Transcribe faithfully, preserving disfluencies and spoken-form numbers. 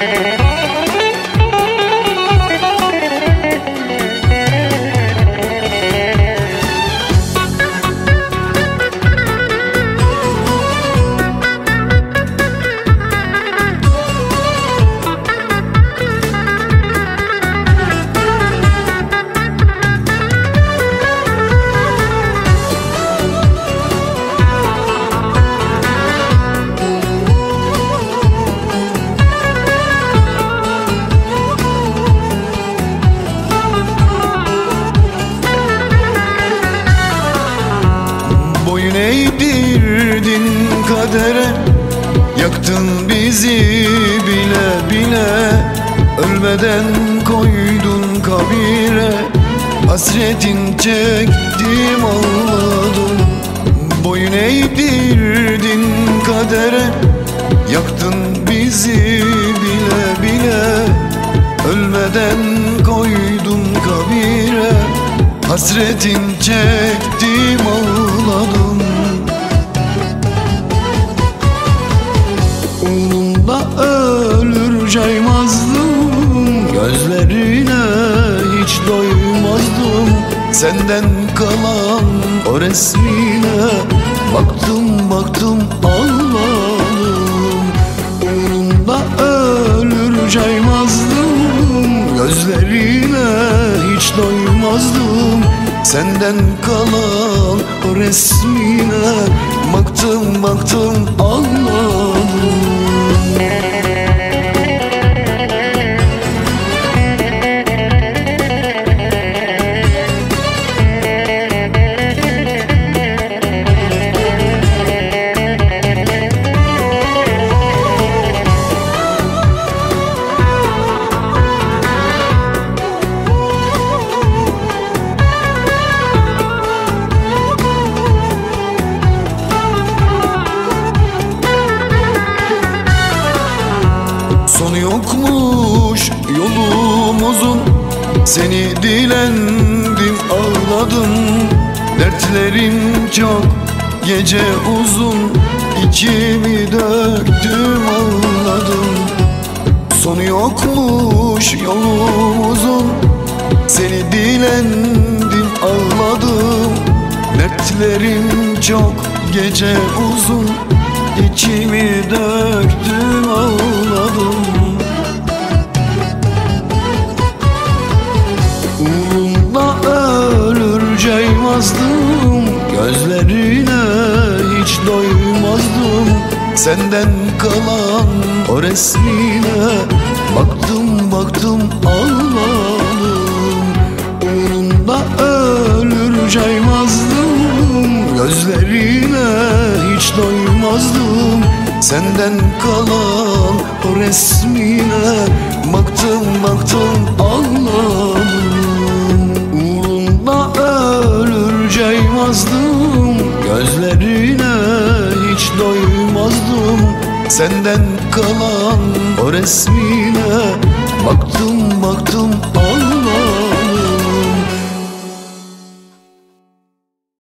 Boyun eğdirdin kadere, yaktın bizi bile bile. Ölmeden koydun kabire, hasretin çektim ağladım. Boyun eğdirdin kadere, yaktın bizi bile bile. Ölmeden koydun kabire, hasretin çektim ağladım. Uğrunda ölür caymazdım, gözlerine hiç doymazdım. Senden kalan o resmine baktım baktım ağladım. Uğrunda ölür caymazdım, gözlerine hiç doymazdım. Senden kalan o resmine baktım baktım ağladım. Sonu yokmuş yolumuzun, seni dilendim ağladım. Dertlerim çok, gece uzun, içimi döktüm ağladım. Sonu yokmuş yolumuzun, seni dilendim ağladım. Dertlerim çok, gece uzun, İçimi döktüm ağladım. Uğrunda ölür caymazdım, gözlerine hiç doymazdım. Senden kalan o resmine baktım baktım ağladım. Uğrunda ölür caymazdım, gözlerine hiç doymazdım. Senden kalan o resmine baktım baktım ağladım. Uğrunda ölür caymazdım, gözlerine hiç doymazdım. Senden kalan o resmine baktım baktım ağladım.